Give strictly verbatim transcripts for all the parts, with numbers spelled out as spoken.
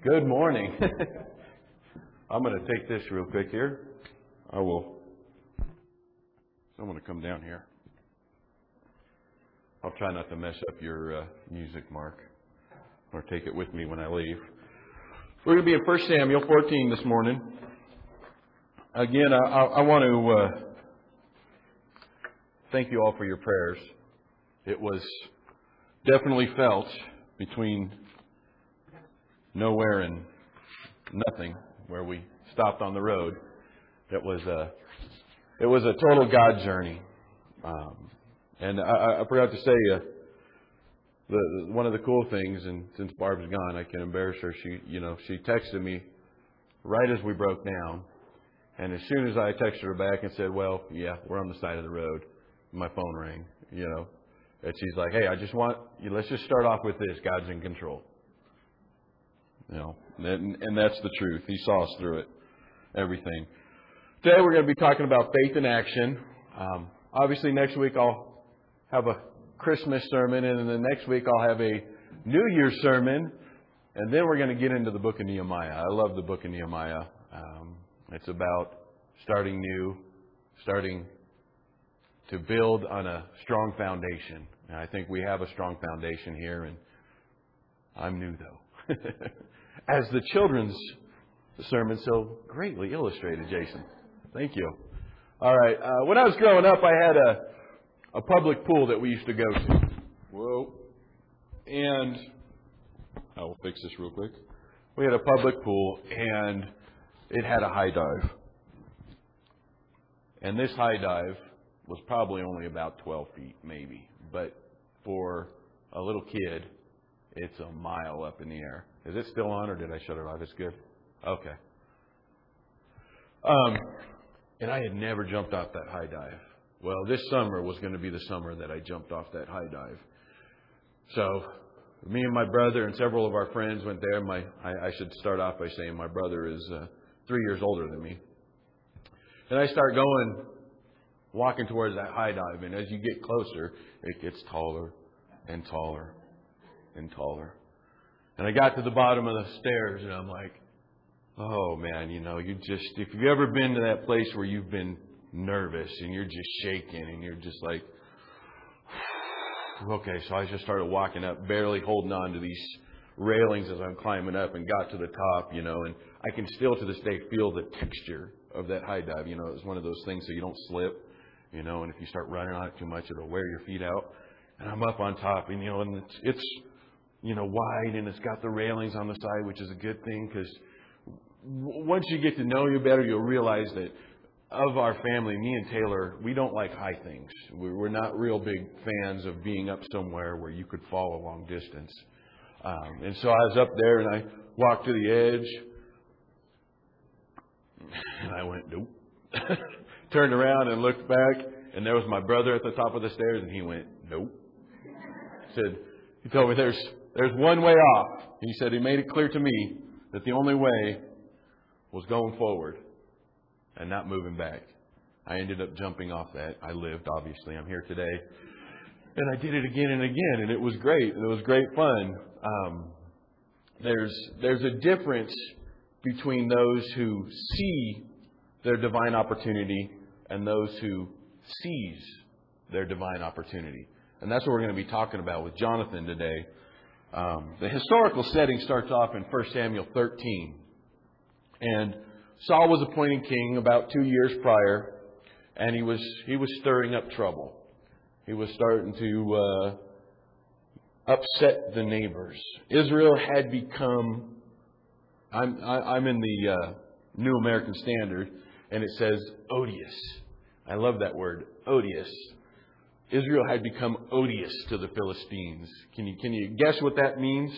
Good morning. I'm going to take this real quick here. I will. I'm going to come down here. I'll try not to mess up your uh, music, Mark, or take it with me when I leave. We're going to be in First Samuel fourteen this morning. Again, I, I, I want to uh, thank you all for your prayers. It was definitely felt between nowhere and nothing, where we stopped on the road. It was a, it was a total God journey. Um, and I, I forgot to say, uh, the, one of the cool things, and since Barb's gone, I can embarrass her. She, you know, she texted me right as we broke down, and as soon as I texted her back and said, "Well, yeah, we're on the side of the road," my phone rang. You know, and she's like, "Hey, I just want you. Let's just start off with this. God's in control." You know, and, and that's the truth. He saw us through it, everything. Today we're going to be talking about faith in action. Um, obviously, next week I'll have a Christmas sermon, and then the next week I'll have a New Year's sermon, and then we're going to get into the book of Nehemiah. I love the book of Nehemiah. Um, it's about starting new, starting to build on a strong foundation. And I think we have a strong foundation here, and I'm new though. As the children's sermon so greatly illustrated, Jason. Thank you. All right. Uh, when I was growing up, I had a, a public pool that we used to go to. Whoa. And I will fix this real quick. We had a public pool, and it had a high dive. And this high dive was probably only about twelve feet, maybe. But for a little kid, it's a mile up in the air. Is it still on, or did I shut it off? It's good? Okay. Um, and I had never jumped off that high dive. Well, this summer was going to be the summer that I jumped off that high dive. So me and my brother and several of our friends went there. My I, I should start off by saying my brother is uh, three years older than me. And I start going, walking towards that high dive. And as you get closer, it gets taller and taller and taller. And I got to the bottom of the stairs, and I'm like, oh, man, you know, you just, if you've ever been to that place where you've been nervous and you're just shaking and you're just like, okay, so I just started walking up, barely holding on to these railings as I'm climbing up, and got to the top, you know, and I can still to this day feel the texture of that high dive. You know, it's one of those things so you don't slip, you know, and if you start running on it too much, it'll wear your feet out. And I'm up on top, and, you know, and it's, it's you know, wide, and it's got the railings on the side, which is a good thing, because w- once you get to know you better, you'll realize that of our family, me and Taylor, we don't like high things. We're, we're not real big fans of being up somewhere where you could fall a long distance. Um, and so I was up there, and I walked to the edge, and I went, nope. Turned around and looked back, and there was my brother at the top of the stairs, and he went, nope. Said, he told me there's there's one way off. He said he made it clear to me that the only way was going forward and not moving back. I ended up jumping off that. I lived, obviously. I'm here today. And I did it again and again, and it was great. It was great fun. Um, there's there's a difference between those who see their divine opportunity and those who seize their divine opportunity. And that's what we're going to be talking about with Jonathan today. Um, the historical setting starts off in First Samuel thirteen. And Saul was appointed king about two years prior, and he was he was stirring up trouble. He was starting to uh, upset the neighbors. Israel had become, I'm, I, I'm in the uh, New American Standard, and it says odious. I love that word, odious. Israel had become odious to the Philistines. Can you can you guess what that means?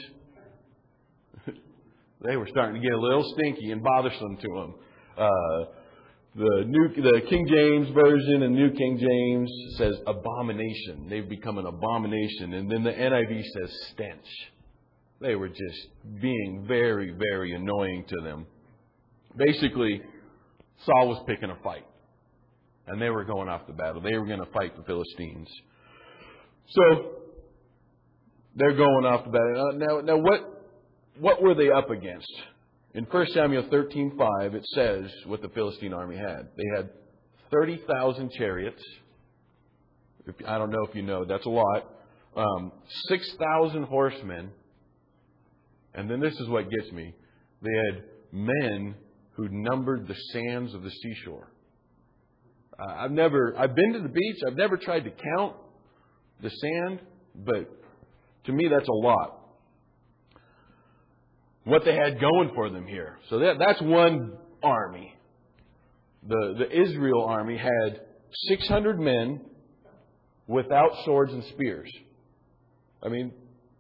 They were starting to get a little stinky and bothersome to them. Uh, the new the King James version and New King James says abomination. They've become an abomination, and then the N I V says stench. They were just being very, very annoying to them. Basically, Saul was picking a fight. And they were going off the battle. They were going to fight the Philistines. So they're going off the battle. Now, now what what were they up against? In First Samuel thirteen five, it says what the Philistine army had. They had thirty thousand chariots. If, I don't know if you know, that's a lot. Um, six thousand horsemen. And then this is what gets me. They had men who numbered the sands of the seashore. Uh, I've never, I've been to the beach. I've never tried to count the sand, but to me that's a lot. What they had going for them here. So that, that's one army. The, the Israel army had six hundred men without swords and spears. I mean,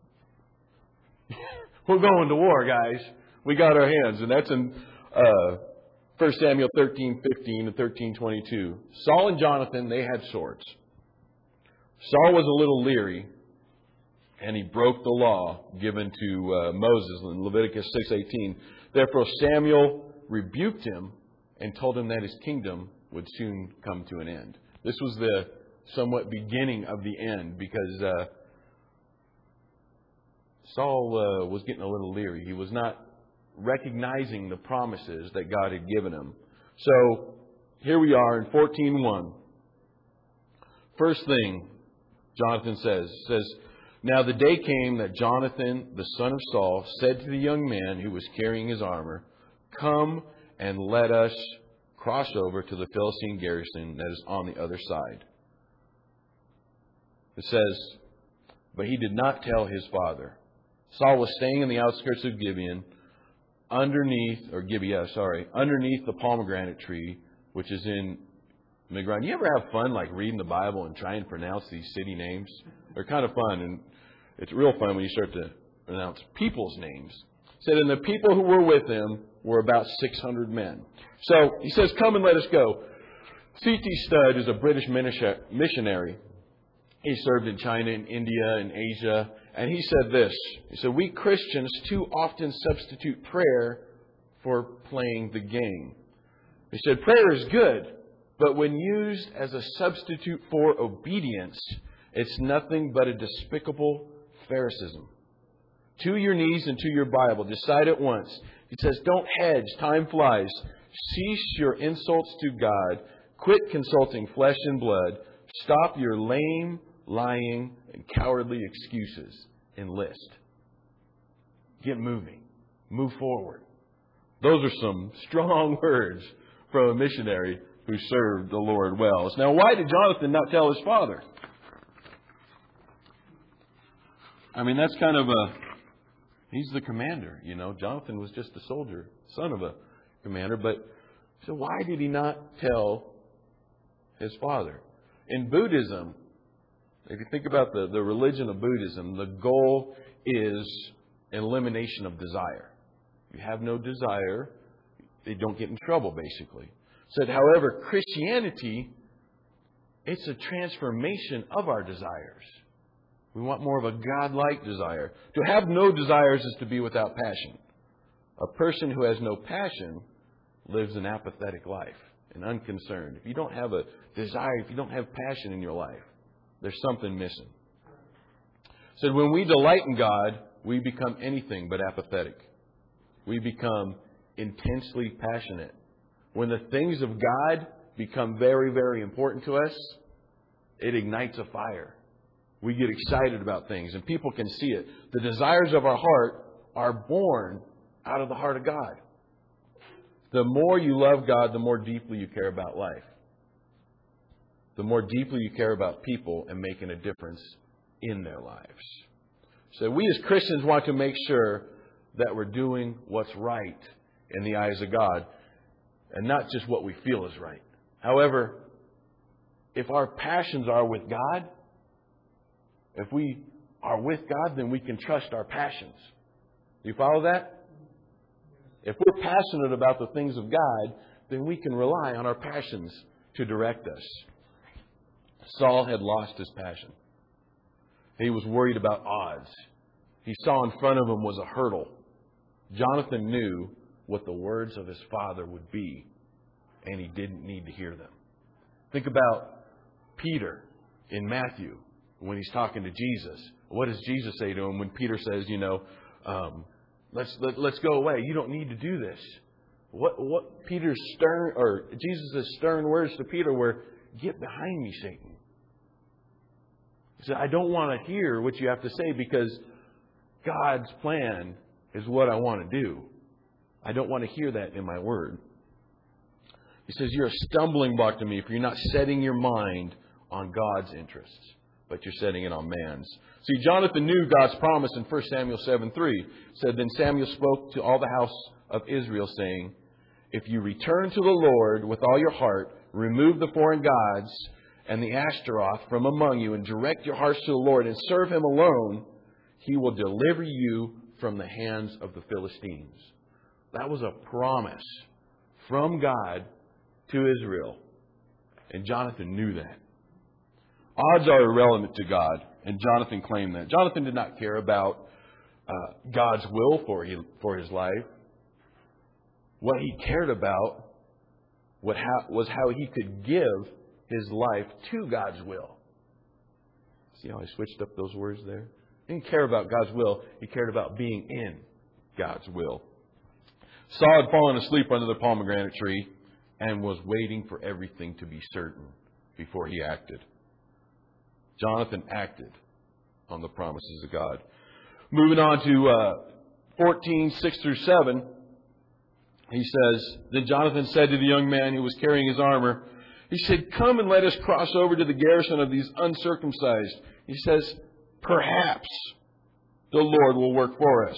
we're going to war, guys. We got our hands. And that's in uh, First Samuel thirteen fifteen and thirteen twenty-two. Saul and Jonathan, they had swords. Saul was a little leery, and he broke the law given to uh, Moses in Leviticus six eighteen. Therefore Samuel rebuked him and told him that his kingdom would soon come to an end. This was the somewhat beginning of the end, because uh, Saul uh, was getting a little leery. He was not recognizing the promises that God had given him. So here we are in fourteen one. First thing Jonathan says, says, "Now the day came that Jonathan, the son of Saul, said to the young man who was carrying his armor, 'Come and let us cross over to the Philistine garrison that is on the other side.' It says, but he did not tell his father. Saul was staying in the outskirts of Gibeon, underneath, or Gibeah, sorry, underneath the pomegranate tree, which is in Migron. You ever have fun like reading the Bible and trying to pronounce these city names? They're kind of fun, and it's real fun when you start to pronounce people's names. It said, and the people who were with him were about six hundred men. So he says, come and let us go. C T Studd is a British missionary. He served in China and India and Asia. And he said this. He said, we Christians too often substitute prayer for playing the game. He said, prayer is good, but when used as a substitute for obedience, it's nothing but a despicable Pharisaism. To your knees and to your Bible. Decide at once. He says, don't hedge. Time flies. Cease your insults to God. Quit consulting flesh and blood. Stop your lame, lying, and cowardly excuses. Enlist. Get moving. Move forward. Those are some strong words from a missionary who served the Lord well. Now, why did Jonathan not tell his father? I mean, that's kind of a... He's the commander, you know. Jonathan was just a soldier, son of a commander. But so why did he not tell his father? In Buddhism, if you think about the, the religion of Buddhism, the goal is elimination of desire. If you have no desire, they don't get in trouble, basically. Said, however, Christianity, it's a transformation of our desires. We want more of a God-like desire. To have no desires is to be without passion. A person who has no passion lives an apathetic life and unconcerned. If you don't have a desire, if you don't have passion in your life, there's something missing. So when we delight in God, we become anything but apathetic. We become intensely passionate. When the things of God become very, very important to us, it ignites a fire. We get excited about things, and people can see it. The desires of our heart are born out of the heart of God. The more you love God, the more deeply you care about life. The more deeply you care about people and making a difference in their lives. So we as Christians want to make sure that we're doing what's right in the eyes of God, and not just what we feel is right. However, if our passions are with God, if we are with God, then we can trust our passions. Do you follow that? If we're passionate about the things of God, then we can rely on our passions to direct us. Saul had lost his passion. He was worried about odds. He saw in front of him was a hurdle. Jonathan knew what the words of his father would be, and he didn't need to hear them. Think about Peter in Matthew. When he's talking to Jesus, what does Jesus say to him when Peter says, you know, um, Let's let, let's go away. You don't need to do this. What what Peter's stern or Jesus' stern words to Peter were, "Get behind me, Satan." He said, "I don't want to hear what you have to say because God's plan is what I want to do. I don't want to hear that in my word." He says, "You're a stumbling block to me if you're not setting your mind on God's interests, but you're setting it on man's." See, Jonathan knew God's promise in First Samuel seven three. It said, "Then Samuel spoke to all the house of Israel, saying, if you return to the Lord with all your heart, remove the foreign gods and the Ashtaroth from among you, and direct your hearts to the Lord and serve Him alone, He will deliver you from the hands of the Philistines." That was a promise from God to Israel. And Jonathan knew that. Odds are irrelevant to God, and Jonathan claimed that. Jonathan did not care about uh, God's will for his, for his life. What he cared about what ha- was how he could give his life to God's will. See how I switched up those words there? He didn't care about God's will. He cared about being in God's will. Saul had fallen asleep under the pomegranate tree and was waiting for everything to be certain before he acted. Jonathan acted on the promises of God. Moving on to uh, fourteen, six through seven, he says, "Then Jonathan said to the young man who was carrying his armor," he said, "Come and let us cross over to the garrison of these uncircumcised." He says, "Perhaps the Lord will work for us.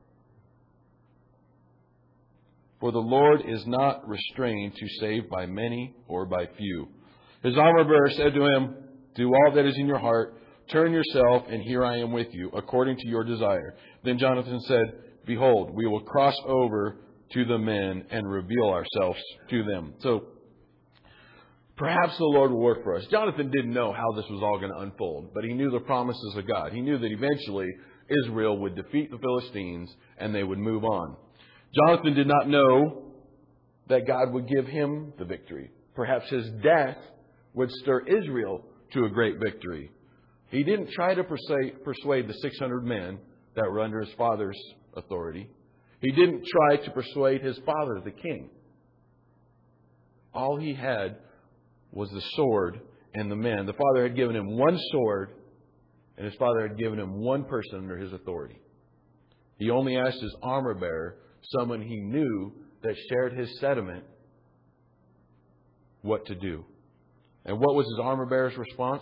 For the Lord is not restrained to save by many or by few." His armor bearer said to him, "Do all that is in your heart. Turn yourself, and here I am with you, according to your desire." Then Jonathan said, "Behold, we will cross over to the men and reveal ourselves to them." So, perhaps the Lord will work for us. Jonathan didn't know how this was all going to unfold, but he knew the promises of God. He knew that eventually Israel would defeat the Philistines and they would move on. Jonathan did not know that God would give him the victory. Perhaps his death would stir Israel to a great victory. He didn't try to persuade, persuade the six hundred men that were under his father's authority. He didn't try to persuade his father, the king. All he had was the sword and the men. The father had given him one sword, and his father had given him one person under his authority. He only asked his armor bearer, someone he knew that shared his sentiment, what to do. And what was his armor bearer's response?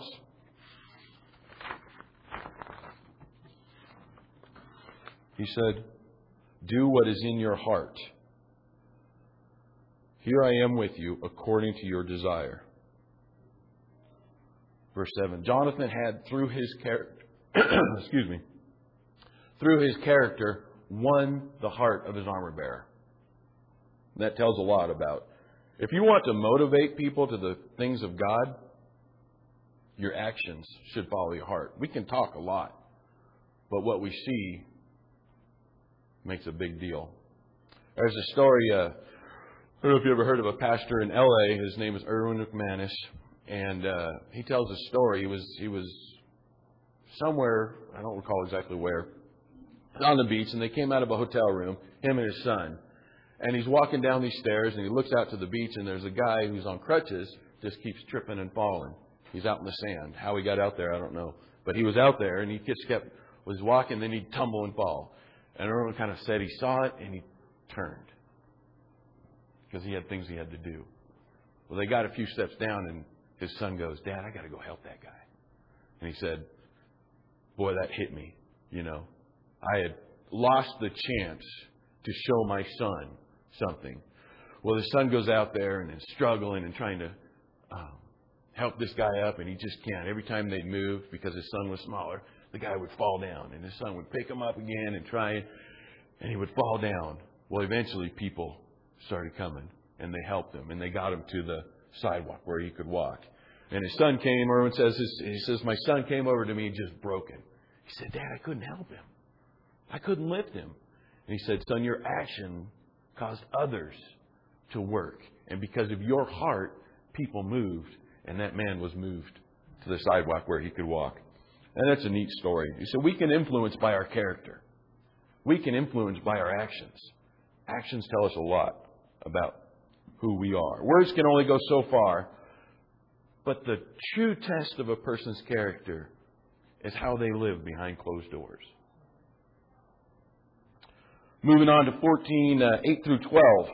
He said, "Do what is in your heart. Here I am with you according to your desire." Verse seven. Jonathan had, through his character, excuse me, through his character, won the heart of his armor bearer. And that tells a lot about, if you want to motivate people to the things of God, your actions should follow your heart. We can talk a lot, but what we see makes a big deal. There's a story, uh, I don't know if you ever heard of a pastor in L A. His name is Erwin McManus, and uh, he tells a story. He was he was somewhere, I don't recall exactly where, on the beach, and they came out of a hotel room, him and his son. And he's walking down these stairs, and he looks out to the beach, and there's a guy who's on crutches, just keeps tripping and falling. He's out in the sand. How he got out there, I don't know. But he was out there, and he just kept, was walking, then he'd tumble and fall. And everyone kind of said he saw it, and he turned. Because he had things he had to do. Well, they got a few steps down, and his son goes, "Dad, I got to go help that guy." And he said, "Boy, that hit me, you know. I had lost the chance to show my son something." Well, the son goes out there and is struggling and trying to um, help this guy up, and he just can't. Every time they'd move, because his son was smaller, the guy would fall down, and his son would pick him up again and try, and he would fall down. Well, eventually people started coming, and they helped him, and they got him to the sidewalk where he could walk. And his son came, Erwin says, his, he says, "My son came over to me just broken." He said, "Dad, I couldn't help him. I couldn't lift him." And he said, "Son, your action caused others to work. And because of your heart, people moved. And that man was moved to the sidewalk where he could walk." And that's a neat story. He said, we can influence by our character. we can influence by our actions. Actions tell us a lot about who we are. Words can only go so far. But the true test of a person's character is how they live behind closed doors. Moving on to fourteen, uh, eight through twelve.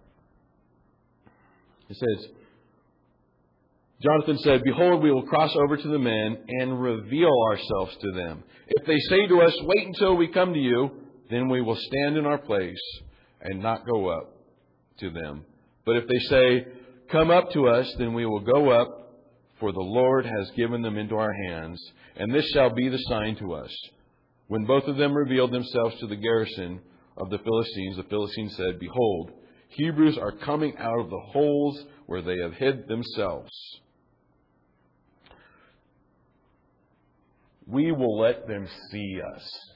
It says, Jonathan said, "Behold, we will cross over to the men and reveal ourselves to them. If they say to us, 'Wait until we come to you,' then we will stand in our place and not go up to them. But if they say, 'Come up to us,' then we will go up, for the Lord has given them into our hands, and this shall be the sign to us." When both of them revealed themselves to the garrison of the Philistines, the Philistines said, "Behold, Hebrews are coming out of the holes where they have hid themselves. We will let them see us."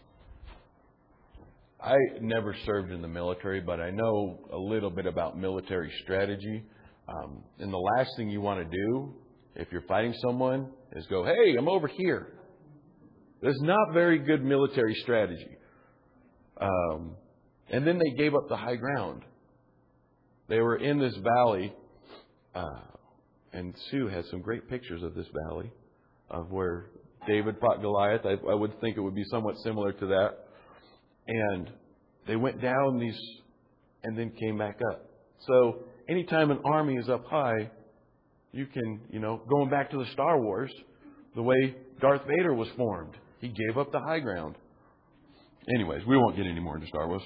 I never served in the military, but I know a little bit about military strategy. Um, and the last thing you want to do if you're fighting someone is go, "Hey, I'm over here." That's not very good military strategy. Um, and then they gave up the high ground. They were in this valley, uh, and Sue has some great pictures of this valley, of where David fought Goliath. I, I would think it would be somewhat similar to that. And they went down these and then came back up. So anytime an army is up high, you can, you know, going back to the Star Wars, the way Darth Vader was formed. He gave up the high ground. Anyways, we won't get any more into Star Wars.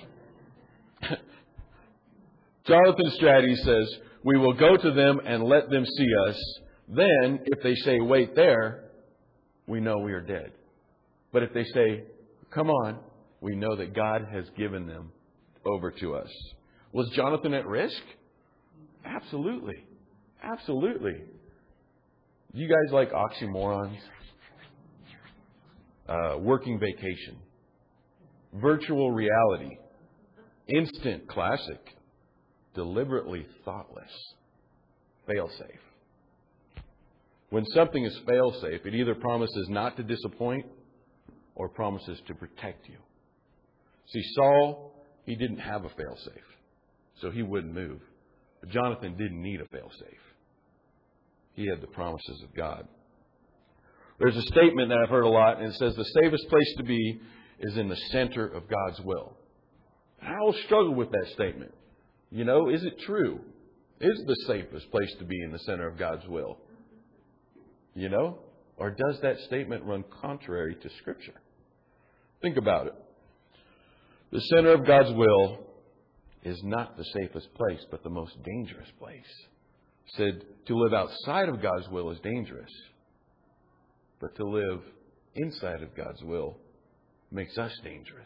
Jonathan's strategy says, "We will go to them and let them see us. Then, if they say, 'Wait there,' we know we are dead. But if they say, 'Come on,' we know that God has given them over to us." Was Jonathan at risk? Absolutely. Absolutely. You guys like oxymorons? Uh, working vacation. Virtual reality. Instant classic. Deliberately thoughtless. Fail-safe. When something is fail-safe, it either promises not to disappoint or promises to protect you. See, Saul, he didn't have a fail-safe, so he wouldn't move. But Jonathan didn't need a fail-safe. He had the promises of God. There's a statement that I've heard a lot, and it says the safest place to be is in the center of God's will. I always struggle with that statement. You know, is it true? Is the safest place to be in the center of God's will? You know? Or does that statement run contrary to Scripture? Think about it. The center of God's will is not the safest place, but the most dangerous place. It said to live outside of God's will is dangerous. But to live inside of God's will makes us dangerous.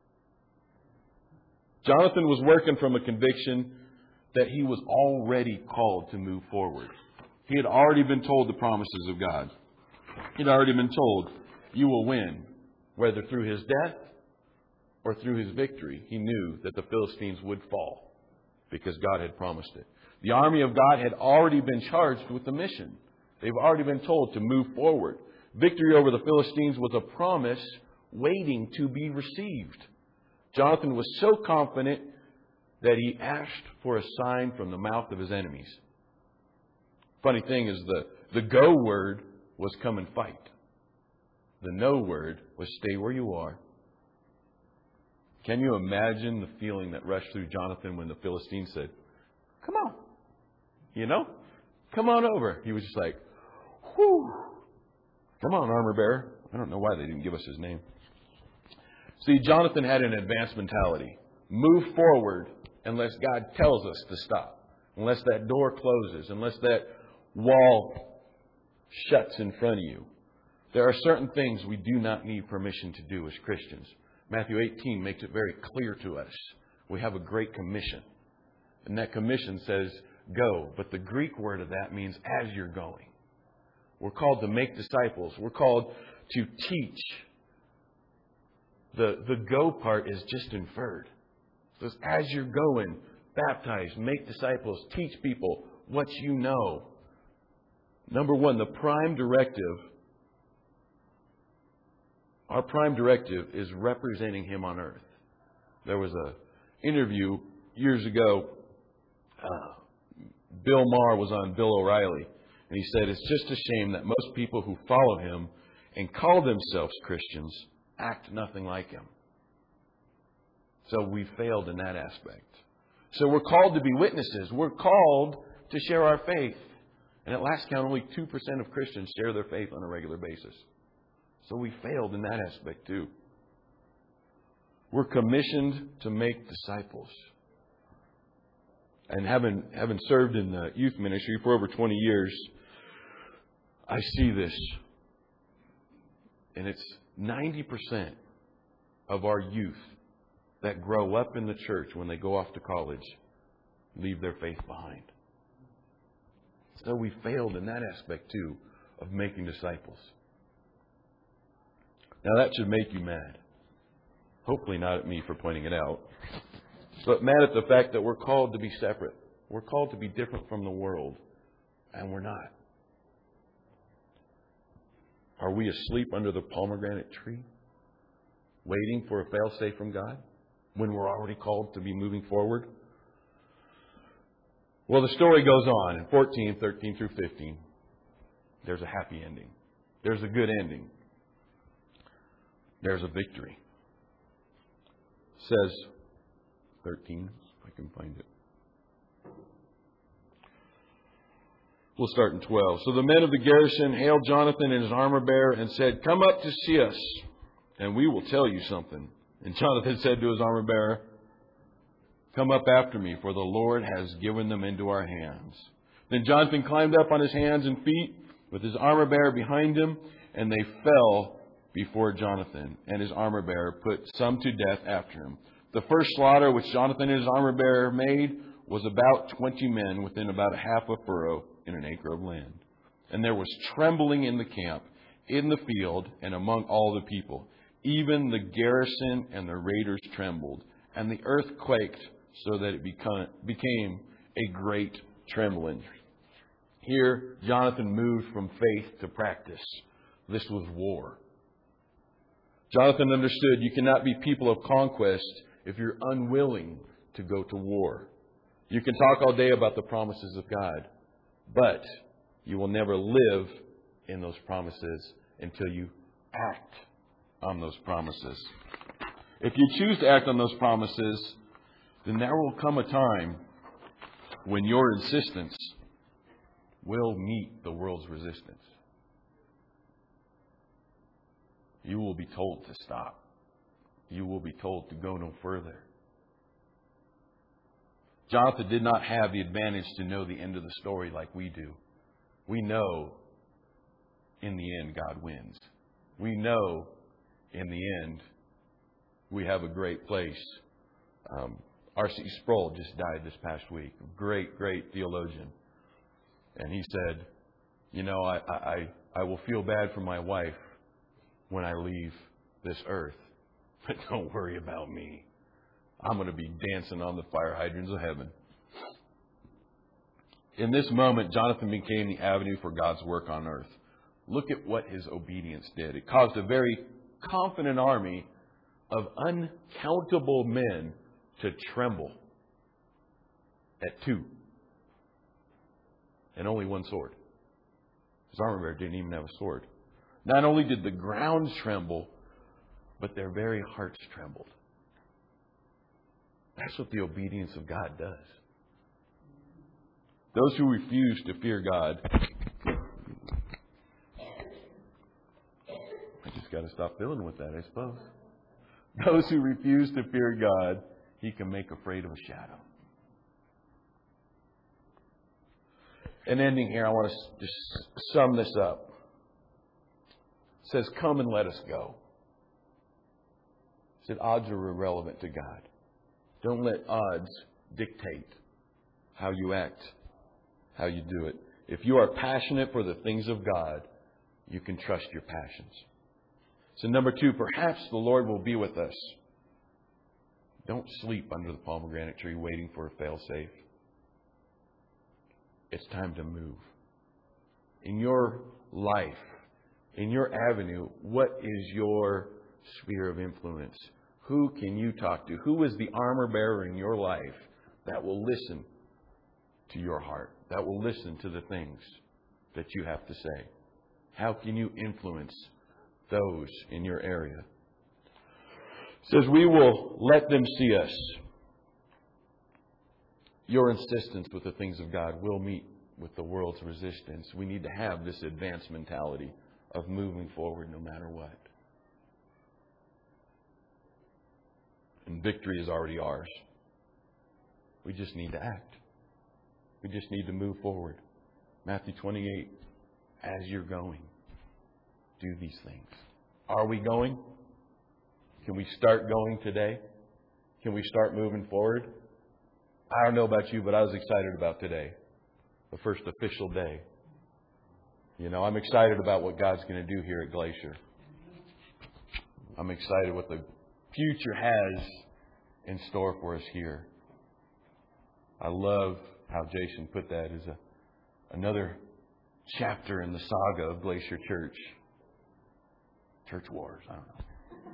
Jonathan was working from a conviction that he was already called to move forward. He had already been told the promises of God. He had already been told, "You will win," whether through his death or through his victory. He knew that the Philistines would fall because God had promised it. The army of God had already been charged with the mission. They've already been told to move forward. Victory over the Philistines was a promise waiting to be received. Jonathan was so confident that he asked for a sign from the mouth of his enemies. Funny thing is the, the go word was come and fight. The no word was stay where you are. Can you imagine the feeling that rushed through Jonathan when the Philistines said, "Come on, you know, come on over." He was just like, whew, come on, armor bearer. I don't know why they didn't give us his name. See, Jonathan had an advanced mentality. Move forward unless God tells us to stop. Unless that door closes. Unless that wall shuts in front of you. There are certain things we do not need permission to do as Christians. Matthew eighteen makes it very clear to us. We have a great commission. And that commission says, go. But the Greek word of that means as you're going. We're called to make disciples. We're called to teach. The, the go part is just inferred. It says, as you're going, baptize, make disciples, teach people what you know. Number one, the prime directive. Our prime directive is representing Him on earth. There was a interview years ago. Uh, Bill Maher was on Bill O'Reilly, and he said, it's just a shame that most people who follow him and call themselves Christians act nothing like him. So we failed in that aspect. So we're called to be witnesses. We're called to share our faith. And at last count, only two percent of Christians share their faith on a regular basis. So we failed in that aspect too. We're commissioned to make disciples. And having, having served in the youth ministry for over twenty years, I see this. And it's ninety percent of our youth that grow up in the church when they go off to college leave their faith behind. So we failed in that aspect too of making disciples. Now that should make you mad. Hopefully not at me for pointing it out. But mad at the fact that we're called to be separate. We're called to be different from the world. And we're not. Are we asleep under the pomegranate tree? Waiting for a fail-safe from God? When we're already called to be moving forward? Well, the story goes on in fourteen, thirteen through fifteen. There's a happy ending. There's a good ending. There's a victory. It says, thirteen, if I can find it. We'll start in twelve. So the men of the garrison hailed Jonathan and his armor bearer and said, come up to see us, and we will tell you something. And Jonathan said to his armor bearer, come up after me, for the Lord has given them into our hands. Then Jonathan climbed up on his hands and feet with his armor bearer behind him, and they fell before Jonathan. And his armor bearer put some to death after him. The first slaughter which Jonathan and his armor bearer made was about twenty men within about a half a furrow in an acre of land. And there was trembling in the camp, in the field, and among all the people. Even the garrison and the raiders trembled, and the earth quaked so that it became a great trembling. Here, Jonathan moved from faith to practice. This was war. Jonathan understood you cannot be people of conquest if you're unwilling to go to war. You can talk all day about the promises of God, but you will never live in those promises until you act on those promises. If you choose to act on those promises, then there will come a time when your insistence will meet the world's resistance. You will be told to stop. You will be told to go no further. Jonathan did not have the advantage to know the end of the story like we do. We know in the end God wins. We know in the end we have a great place. Um, R C Sproul just died this past week. Great, great theologian. And he said, you know, I, I, I will feel bad for my wife when I leave this earth. But don't worry about me. I'm going to be dancing on the fire hydrants of heaven. In this moment, Jonathan became the avenue for God's work on earth. Look at what his obedience did. It caused a very confident army of uncountable men to tremble at two. And only one sword. His armor bearer didn't even have a sword. Not only did the ground tremble, but their very hearts trembled. That's what the obedience of God does. Those who refuse to fear God. I just got to stop fiddling with that, I suppose. Those who refuse to fear God, He can make afraid of a shadow. An ending here, I want to just sum this up. It says, come and let us go. It said, odds are irrelevant to God. Don't let odds dictate how you act, how you do it. If you are passionate for the things of God, you can trust your passions. So number two, perhaps the Lord will be with us. Don't sleep under the pomegranate tree waiting for a fail-safe. It's time to move. In your life, in your avenue, what is your sphere of influence? Who can you talk to? Who is the armor bearer in your life that will listen to your heart, that will listen to the things that you have to say? How can you influence those in your area? It says, we will let them see us. Your insistence with the things of God will meet with the world's resistance. We need to have this advanced mentality of moving forward no matter what. And victory is already ours. We just need to act. We just need to move forward. Matthew twenty-eight, as you're going, do these things. Are we going? Can we start going today? Can we start moving forward? I don't know about you, but I was excited about today. The first official day. You know, I'm excited about what God's going to do here at Glacier. I'm excited what the future has in store for us here. I love how Jason put that as a, another chapter in the saga of Glacier Church. Church wars, I don't know.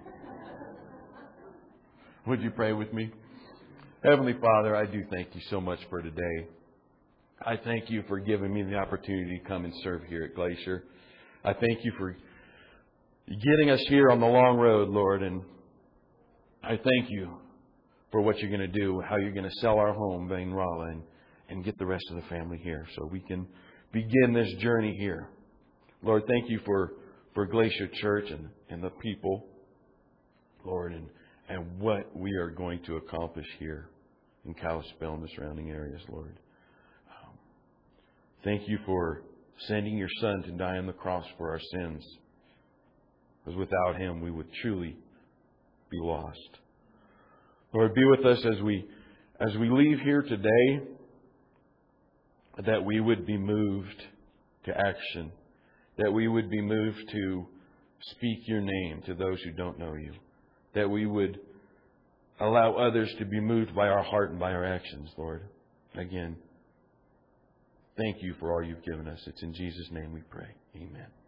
Would you pray with me? Heavenly Father, I do thank you so much for today. I thank you for giving me the opportunity to come and serve here at Glacier. I thank you for getting us here on the long road, Lord, and I thank you for what you're going to do, how you're going to sell our home, Bain Rala, and, and get the rest of the family here so we can begin this journey here. Lord, thank you for, for Glacier Church and, and the people, Lord, and, and what we are going to accomplish here in Kalispell and the surrounding areas, Lord. Um, thank you for sending your Son to die on the cross for our sins, because without Him we would truly be lost. Lord, be with us as we as we leave here today, that we would be moved to action, that we would be moved to speak your name to those who don't know you, that we would allow others to be moved by our heart and by our actions, Lord. Again, thank you for all you've given us. It's in Jesus' name we pray. Amen.